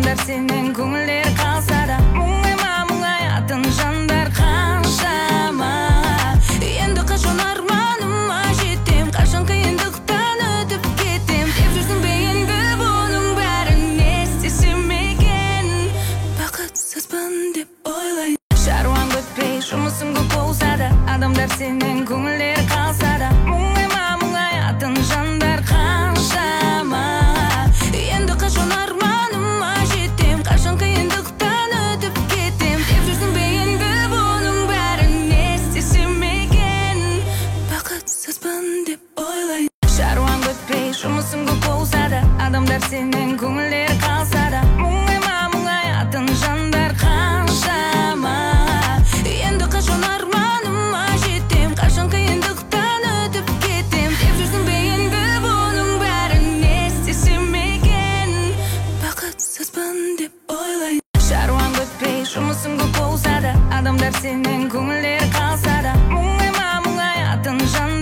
Адамдар сенен көңілдері қалса да, мұң аятын жандар қаншама. Енді қашан арманыма жетем, қашан қиындықтан өтіп кетем, деп жүрсің бе енді бұның бәрін не істесем екен? Бақытсызбын деп ойлайын. Шаруаң бітпей, жұмысың көп болса да, адамдар сенен көңілдері қалса да, мұң аятын жандар қаншама. Енді қашан арманыма жетем, қашан қиындықтан өтіп кетем, деп жүрсің бе енді бұның бәрін не істесем екен? Бақытсызбын деп ойлайын. Шаруаң бітпей, жұмысың көп болса да, адамдар сенен көңілдері қалса да, мұң аятын жандар қаншама. Енді қашан арманыма жетем, қашан қиындықтан өтіп кетем, деп жүрсің бе енді бұның бәрін не істесем екен? Бақытсызбын деп ойлайын. Шаруаң бітпей, жұмысың көп болса да, адамдар сенен көңілдері қалса да, мұң аятын жандар